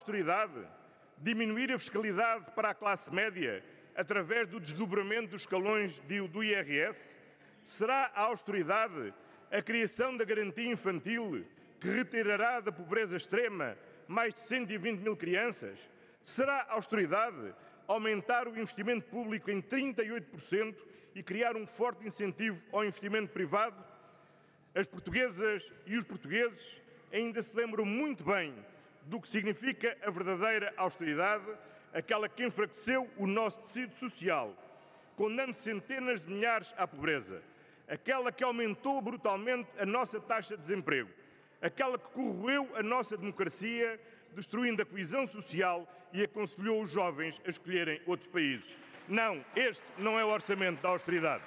austeridade? Diminuir a fiscalidade para a classe média através do desdobramento dos escalões do IRS? Será a austeridade a criação da garantia infantil, que retirará da pobreza extrema mais de 120 mil crianças? Será a austeridade aumentar o investimento público em 38% e criar um forte incentivo ao investimento privado? As portuguesas e os portugueses ainda se lembram muito bem do que significa a verdadeira austeridade, aquela que enfraqueceu o nosso tecido social, condenando centenas de milhares à pobreza, aquela que aumentou brutalmente a nossa taxa de desemprego, aquela que corroeu a nossa democracia, destruindo a coesão social e aconselhou os jovens a escolherem outros países. Não, este não é o orçamento da austeridade.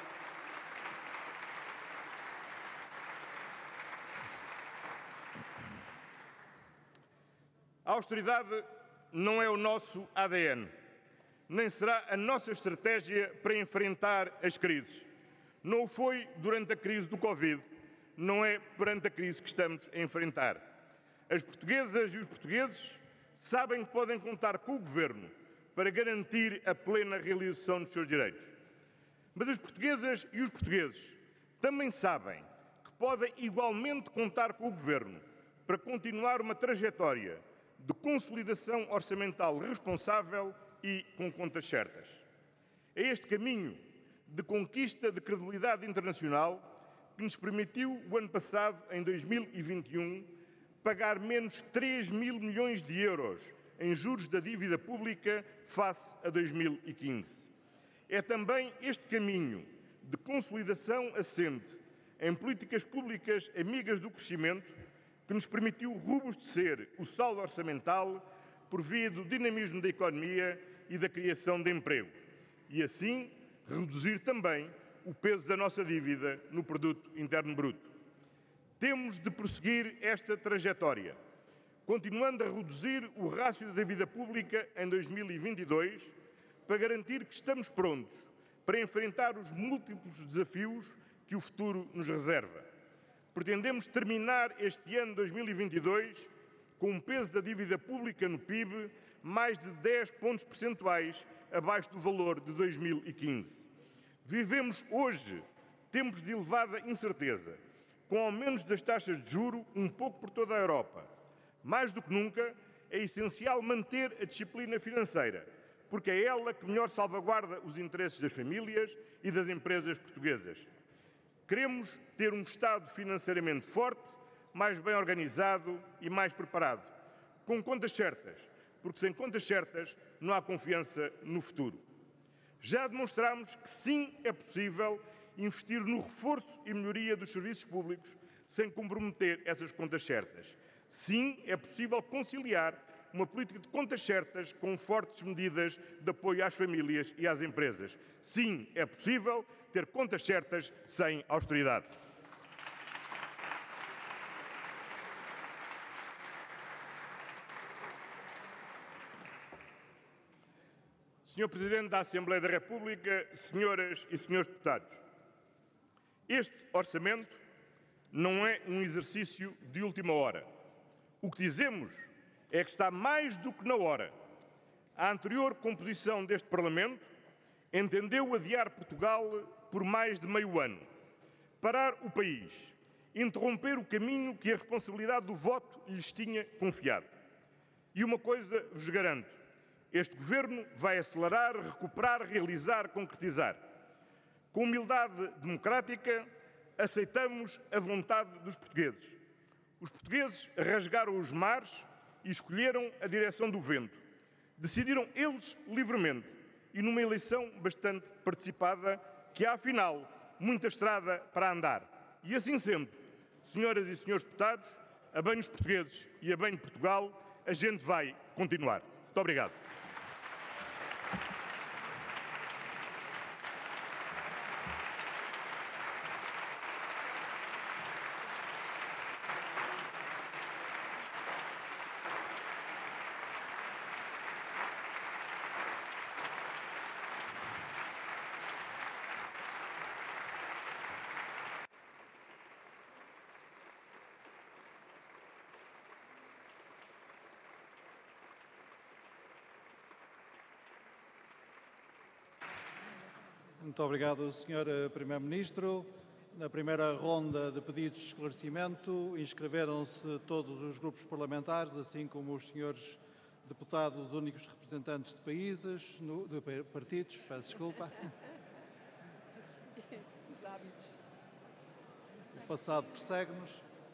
A austeridade não é o nosso ADN, nem será a nossa estratégia para enfrentar as crises. Não o foi durante a crise do Covid, não é perante a crise que estamos a enfrentar. As portuguesas e os portugueses sabem que podem contar com o Governo para garantir a plena realização dos seus direitos. Mas as portuguesas e os portugueses também sabem que podem igualmente contar com o Governo para continuar uma trajetória de consolidação orçamental responsável e com contas certas. É este caminho de conquista de credibilidade internacional que nos permitiu, o ano passado, em 2021, pagar menos 3 mil milhões de euros em juros da dívida pública face a 2015. É também este caminho de consolidação assente em políticas públicas amigas do crescimento que nos permitiu robustecer o saldo orçamental por via do dinamismo da economia e da criação de emprego, e assim reduzir também o peso da nossa dívida no produto interno bruto. Temos de prosseguir esta trajetória, continuando a reduzir o rácio da dívida pública em 2022, para garantir que estamos prontos para enfrentar os múltiplos desafios que o futuro nos reserva. Pretendemos terminar este ano 2022 com um peso da dívida pública no PIB mais de 10 pontos percentuais abaixo do valor de 2015. Vivemos hoje tempos de elevada incerteza, com aumentos das taxas de juro um pouco por toda a Europa. Mais do que nunca, é essencial manter a disciplina financeira, porque é ela que melhor salvaguarda os interesses das famílias e das empresas portuguesas. Queremos ter um Estado financeiramente forte, mais bem organizado e mais preparado, com contas certas, porque sem contas certas não há confiança no futuro. Já demonstramos que sim é possível investir no reforço e melhoria dos serviços públicos sem comprometer essas contas certas. Sim, é possível conciliar uma política de contas certas com fortes medidas de apoio às famílias e às empresas. Sim, é possível ter contas certas sem austeridade. Senhor Presidente da Assembleia da República, senhoras e senhores deputados, este orçamento não é um exercício de última hora. O que dizemos é que está mais do que na hora. A anterior composição deste Parlamento entendeu adiar Portugal por mais de meio ano, parar o país, interromper o caminho que a responsabilidade do voto lhes tinha confiado. E uma coisa vos garanto, este Governo vai acelerar, recuperar, realizar, concretizar. Com humildade democrática, aceitamos a vontade dos portugueses. Os portugueses rasgaram os mares e escolheram a direção do vento. Decidiram eles livremente e numa eleição bastante participada, que há, afinal, muita estrada para andar. E assim sendo, senhoras e senhores deputados, a bem dos portugueses e a bem de Portugal, a gente vai continuar. Muito obrigado. Muito obrigado, Sr. Primeiro-Ministro. Na primeira ronda de pedidos de esclarecimento, inscreveram-se todos os grupos parlamentares, assim como os senhores deputados, únicos representantes de países, de partidos, peço desculpa. Os hábitos. O passado persegue-nos.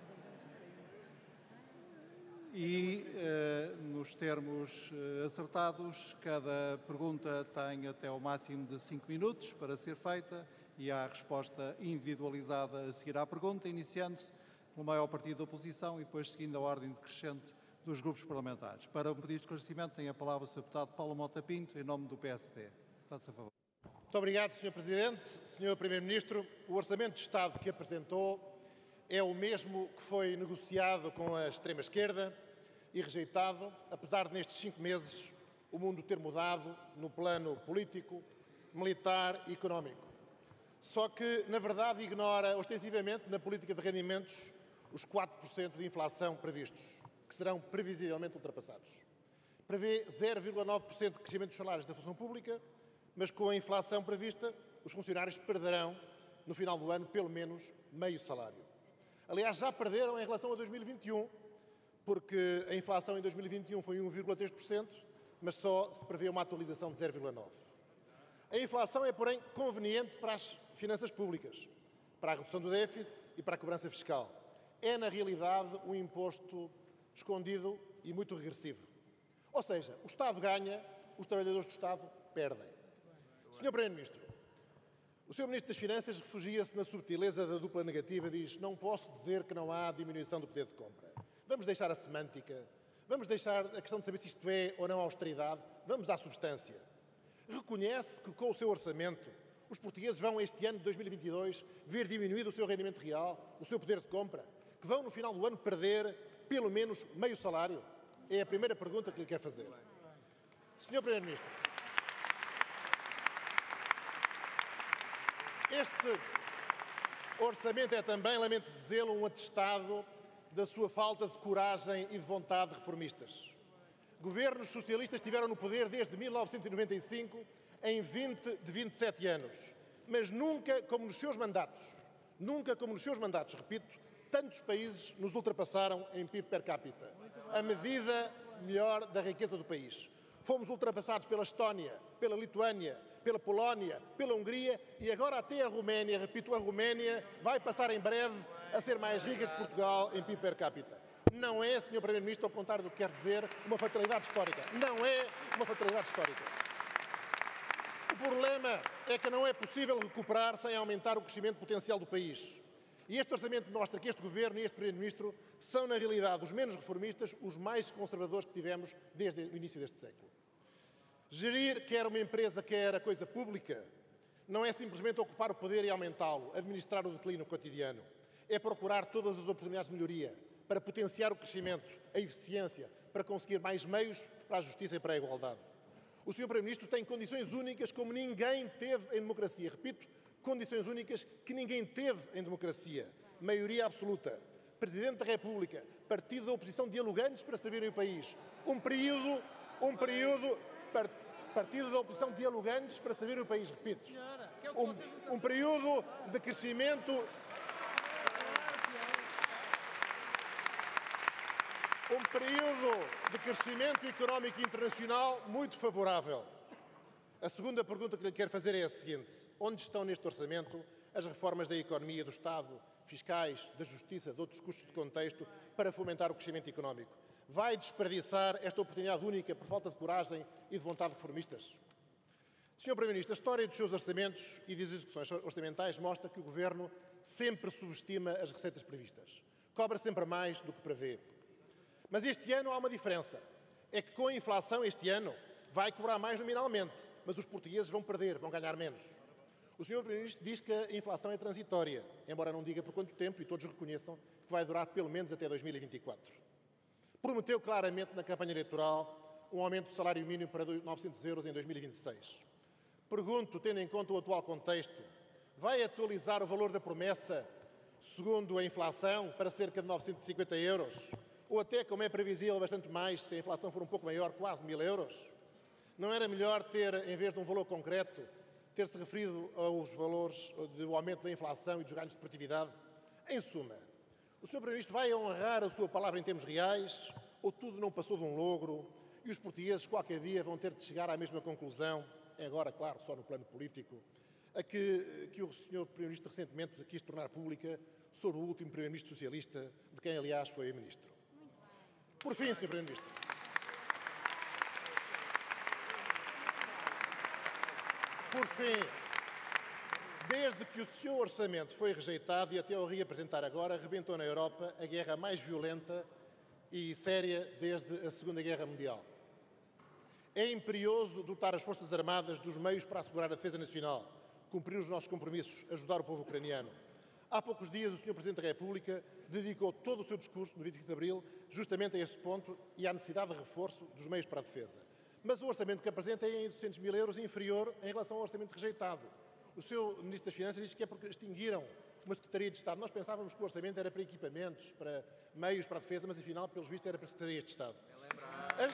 E, nos termos acertados, cada pergunta tem até ao máximo de 5 minutos para ser feita e há a resposta individualizada a seguir à pergunta, iniciando-se pelo maior partido da oposição e depois seguindo a ordem decrescente dos grupos parlamentares. Para um pedido de esclarecimento, tem a palavra o Sr. Deputado Paulo Mota Pinto, em nome do PSD. Faça favor. Muito obrigado, Sr. Presidente. Sr. Primeiro-Ministro, o Orçamento de Estado que apresentou é o mesmo que foi negociado com a extrema-esquerda e rejeitado, apesar de nestes 5 meses o mundo ter mudado no plano político, militar e económico. Só que, na verdade, ignora ostensivamente na política de rendimentos os 4% de inflação previstos, que serão previsivelmente ultrapassados. Prevê 0,9% de crescimento dos salários da função pública, mas com a inflação prevista, os funcionários perderão, no final do ano, pelo menos meio salário. Aliás, já perderam em relação a 2021, porque a inflação em 2021 foi 1,3%, mas só se prevê uma atualização de 0,9%. A inflação é, porém, conveniente para as finanças públicas, para a redução do déficit e para a cobrança fiscal. É, na realidade, um imposto escondido e muito regressivo. Ou seja, o Estado ganha, os trabalhadores do Estado perdem. Sr. Primeiro-Ministro, o Sr. Ministro das Finanças refugia-se na subtileza da dupla negativa e diz: não posso dizer que não há diminuição do poder de compra. Vamos deixar a semântica, vamos deixar a questão de saber se isto é ou não austeridade, vamos à substância. Reconhece que com o seu orçamento os portugueses vão este ano de 2022 ver diminuído o seu rendimento real, o seu poder de compra, que vão no final do ano perder pelo menos meio salário? É a primeira pergunta que lhe quero fazer. Sr. Primeiro-Ministro, este orçamento é também, lamento dizê-lo, um atestado da sua falta de coragem e de vontade reformistas. Governos socialistas estiveram no poder desde 1995, em 20 de 27 anos, mas nunca como nos seus mandatos, repito, tantos países nos ultrapassaram em PIB per capita, a medida melhor da riqueza do país. Fomos ultrapassados pela Estónia, pela Lituânia, pela Polónia, pela Hungria e agora até a Roménia, repito, a Roménia vai passar em breve a ser mais rica que Portugal em PIB per capita. Não é, Sr. Primeiro-Ministro, ao contrário do que quer dizer, uma fatalidade histórica. Não é uma fatalidade histórica. O problema é que não é possível recuperar sem aumentar o crescimento potencial do país. E este orçamento mostra que este Governo e este Primeiro-Ministro são, na realidade, os menos reformistas, os mais conservadores que tivemos desde o início deste século. Gerir quer uma empresa, quer a coisa pública, não é simplesmente ocupar o poder e aumentá-lo, administrar o declínio cotidiano. É procurar todas as oportunidades de melhoria para potenciar o crescimento, a eficiência, para conseguir mais meios para a justiça e para a igualdade. O Sr. Primeiro-Ministro tem condições únicas como ninguém teve em democracia. Repito, condições únicas que ninguém teve em democracia. Maioria absoluta, Presidente da República, partido da oposição dialogantes para servirem o país. Partido da oposição dialogantes para servirem o país, repito. Um período de crescimento... Um período de crescimento económico internacional muito favorável. A segunda pergunta que lhe quero fazer é a seguinte: onde estão neste orçamento as reformas da economia, do Estado, fiscais, da justiça, de outros custos de contexto, para fomentar o crescimento económico? Vai desperdiçar esta oportunidade única por falta de coragem e de vontade reformistas? Sr. Primeiro-Ministro, a história dos seus orçamentos e das execuções orçamentais mostra que o Governo sempre subestima as receitas previstas. Cobra sempre mais do que prevê. Mas este ano há uma diferença. É que com a inflação este ano vai cobrar mais nominalmente, mas os portugueses vão perder, vão ganhar menos. O Sr. Primeiro-Ministro diz que a inflação é transitória, embora não diga por quanto tempo e todos reconheçam que vai durar pelo menos até 2024. Prometeu claramente na campanha eleitoral um aumento do salário mínimo para 900 euros em 2026. Pergunto, tendo em conta o atual contexto, vai atualizar o valor da promessa segundo a inflação para cerca de 950 euros? Ou até, como é previsível, bastante mais, se a inflação for um pouco maior, quase 1000 euros? Não era melhor ter, em vez de um valor concreto, ter-se referido aos valores do aumento da inflação e dos ganhos de produtividade. Em suma, o Sr. Primeiro-Ministro vai honrar a sua palavra em termos reais ou tudo não passou de um logro e os portugueses qualquer dia vão ter de chegar à mesma conclusão, agora, claro, só no plano político, a que o Sr. Primeiro-Ministro recentemente quis tornar pública sobre o último Primeiro-Ministro socialista, de quem, aliás, foi Ministro. Por fim, Sr. Primeiro-Ministro, desde que o seu orçamento foi rejeitado e até o reapresentar agora, rebentou na Europa a guerra mais violenta e séria desde a Segunda Guerra Mundial. É imperioso dotar as Forças Armadas dos meios para assegurar a defesa nacional, cumprir os nossos compromissos, ajudar o povo ucraniano. Há poucos dias, o Sr. Presidente da República dedicou todo o seu discurso, no 25 de Abril, justamente a esse ponto e à necessidade de reforço dos meios para a defesa. Mas o orçamento que apresenta é em 200 mil euros inferior em relação ao orçamento rejeitado. O seu Ministro das Finanças diz que é porque extinguiram uma Secretaria de Estado. Nós pensávamos que o orçamento era para equipamentos, para meios para a defesa, mas afinal, pelos vistos, era para Secretarias de Estado. As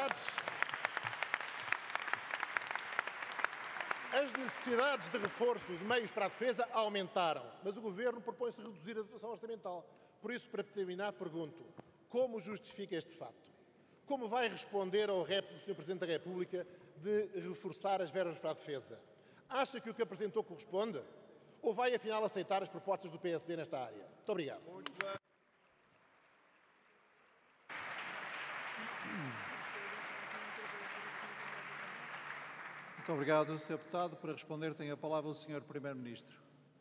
necessidades de reforço de meios para a defesa aumentaram, mas o Governo propõe-se reduzir a dotação orçamental. Por isso, para terminar, pergunto, como justifica este facto? Como vai responder ao repto do Sr. Presidente da República de reforçar as verbas para a defesa? Acha que o que apresentou corresponde? Ou vai, afinal, aceitar as propostas do PSD nesta área? Muito obrigado. Muito obrigado, Sr. Deputado. Para responder, tem a palavra o Sr. Primeiro-Ministro.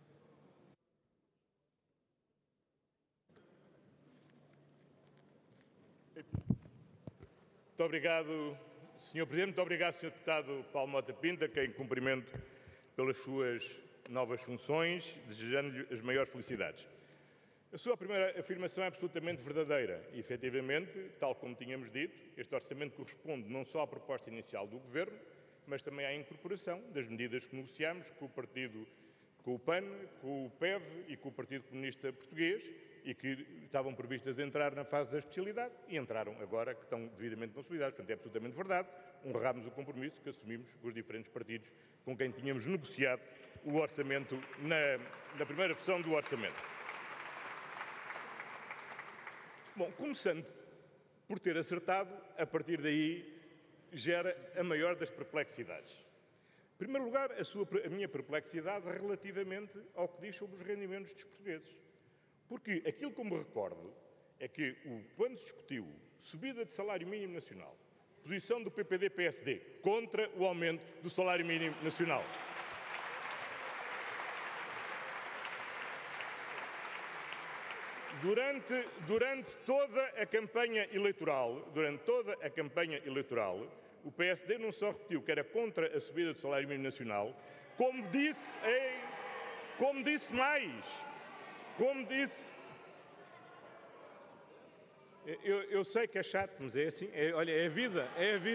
Muito obrigado, Sr. Presidente. Muito obrigado, Sr. Deputado Paulo Mota Pinto, a quem cumprimento pelas suas novas funções, desejando-lhe as maiores felicidades. A sua primeira afirmação é absolutamente verdadeira e, efetivamente, tal como tínhamos dito, este orçamento corresponde não só à proposta inicial do Governo, mas também à incorporação das medidas que negociámos com o partido, com o PAN, com o PEV e com o Partido Comunista Português e que estavam previstas entrar na fase da especialidade e entraram agora, que estão devidamente consolidadas. Portanto, é absolutamente verdade. Honrámos o compromisso que assumimos com os diferentes partidos com quem tínhamos negociado o orçamento na primeira versão do orçamento. Bom, começando por ter acertado, a partir daí gera a maior das perplexidades. Em primeiro lugar, a minha perplexidade relativamente ao que diz sobre os rendimentos dos portugueses. Porque aquilo que eu me recordo é que, quando se discutiu subida de salário mínimo nacional, posição do PPD-PSD contra o aumento do salário mínimo nacional. Durante toda a campanha eleitoral, o PSD não só repetiu que era contra a subida do salário mínimo nacional, como disse mais. Eu sei que é chato, mas é assim. Olha, é a vida.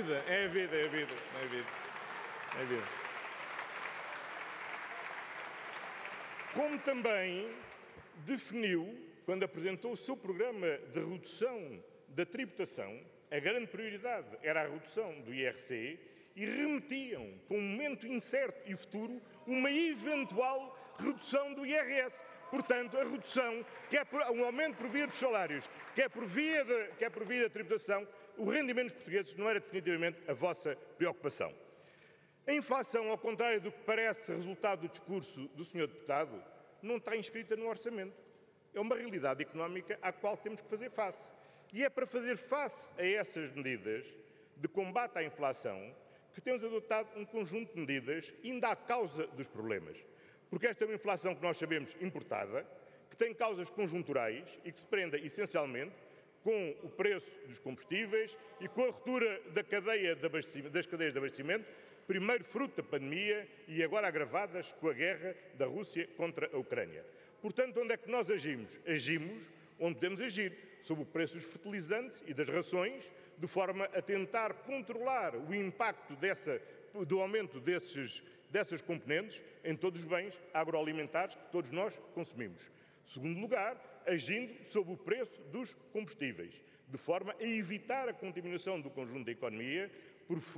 Como também definiu, quando apresentou o seu programa de redução da tributação, a grande prioridade era a redução do IRC e remetiam, para um momento incerto e futuro, uma eventual redução do IRS. Portanto, a redução, que é um aumento por via dos salários, que é por via da tributação, o rendimento dos portugueses não era definitivamente a vossa preocupação. A inflação, ao contrário do que parece resultado do discurso do Sr. Deputado, não está inscrita no orçamento. É uma realidade económica à qual temos que fazer face. E é para fazer face a essas medidas de combate à inflação que temos adotado um conjunto de medidas ainda à causa dos problemas. Porque esta é uma inflação que nós sabemos importada, que tem causas conjunturais e que se prende essencialmente com o preço dos combustíveis e com a ruptura das cadeias de abastecimento, primeiro fruto da pandemia e agora agravadas com a guerra da Rússia contra a Ucrânia. Portanto, onde é que nós agimos? Agimos onde podemos agir, sobre o preço dos fertilizantes e das rações, de forma a tentar controlar o impacto do aumento dessas componentes em todos os bens agroalimentares que todos nós consumimos. Segundo lugar, agindo sobre o preço dos combustíveis, de forma a evitar a contaminação do conjunto da economia